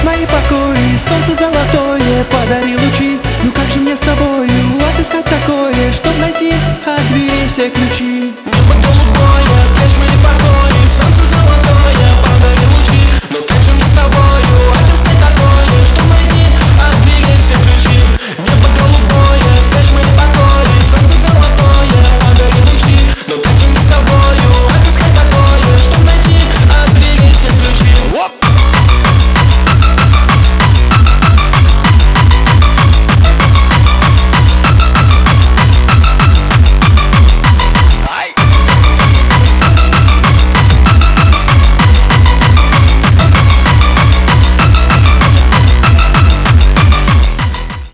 мои покои, солнце золотое подари лучи. Ну как же мне с тобою отыскать такое, чтоб найти от дверей все ключи?